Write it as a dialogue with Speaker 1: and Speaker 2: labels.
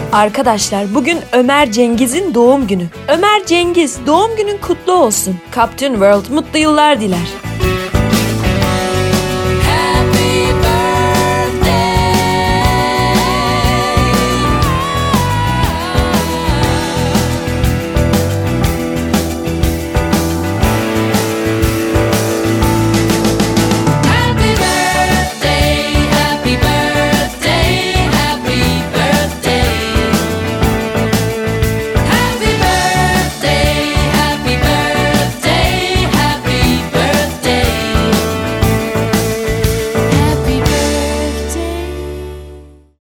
Speaker 1: Arkadaşlar bugün Ömer Cengiz'in doğum günü. Ömer Cengiz, doğum günün kutlu olsun. Captain World mutlu yıllar diler.